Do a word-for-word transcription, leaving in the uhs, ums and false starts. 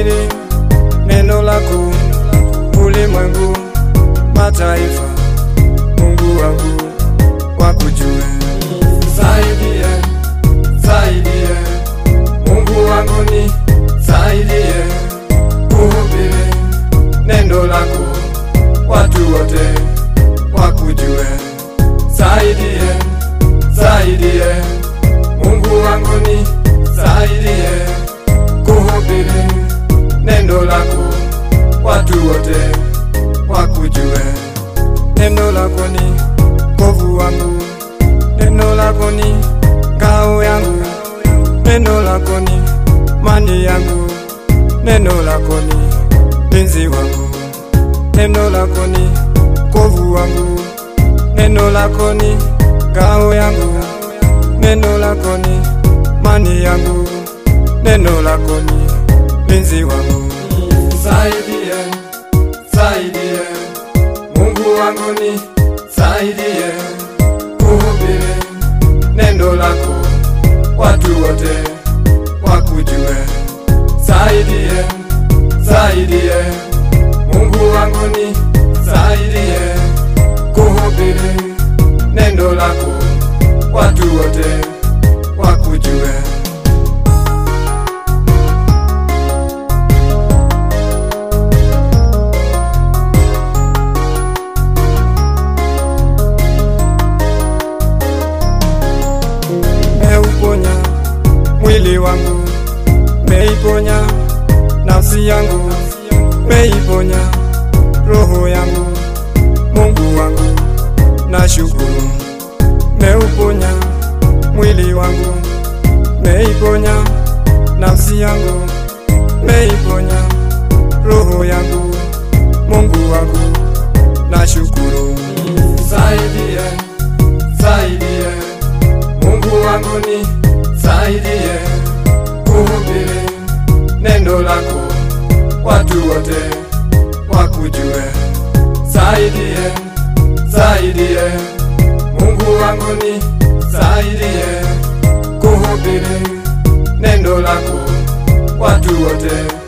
kuhubiri neno lako ulimwengu mataifa. Mungu wangu wakujue, saidie, saidie, Mungu wangu ni saidie kuhubiri neno lako watu wote wakujue. Saidie, saidie, Mungu wangu ni saidie kuhubiri neno lako watu wote wakujue. Neno lako ni kovu wangu, neno lako ni ngao yangu, neno lako ni mani yangu, neno lako ni linzi wangu. Neno lako ni kovu wangu, neno lako ni ngao yangu, neno lako ni mani yangu, neno lako ni linzi wangu. Saidie, saidie, Mungu wangu ni saidie kuhubiri neno lako watu wote wakujue. Saidie, saidie, Mungu wangu ni saidie kuhubiri neno lako watu wote wakujue. Meuponya mwili wangu, meiponya nafsi yangu, meiponya roho yangu. Mungu wangu nashukuru. Meuponya mwili wangu, meiponya nafsi yangu, meiponya roho yangu. Mungu wangu nashukuru. Saidie, saidie, Mungu wangu ni saidie kuhubiri neno lako watu wote wakujue. Saidie, saidie, Mungu wangu ni saidie kuhubiri neno lako watu wote